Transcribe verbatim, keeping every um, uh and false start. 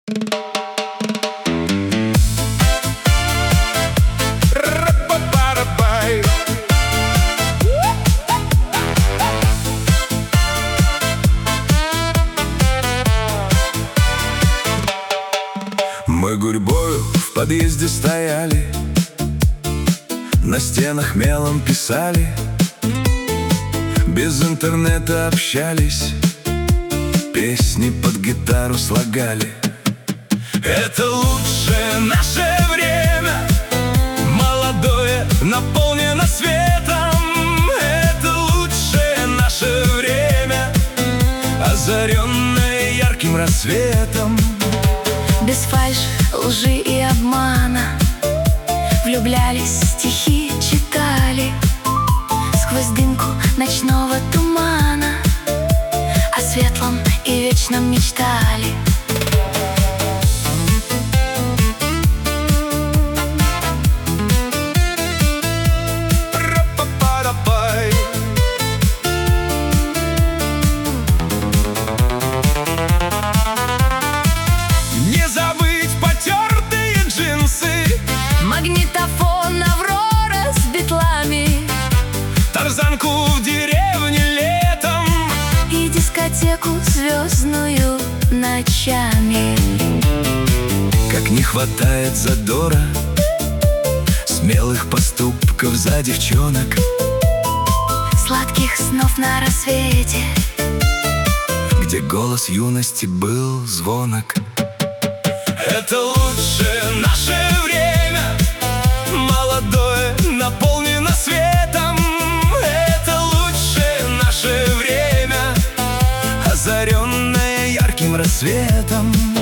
Мы гурьбою в подъезде стояли, на стенах мелом писали, без интернета общались, песни под гитару слагали. Это лучшее наше время, молодое, наполнено светом. Это лучшее наше время, озаренное ярким рассветом. Без фальши, лжи и обмана влюблялись, стихи читали, сквозь дымку ночного тумана о светлом и вечном мечтали. Магнитофон «Аврора» с битлами, тарзанку в деревне летом и дискотеку звездную ночами. Как не хватает задора, смелых поступков за девчонок, сладких снов на рассвете, где голос юности был звонок. Это лучшее наше время, молодое, наполнено светом. Это лучшее наше время, озаренное ярким рассветом.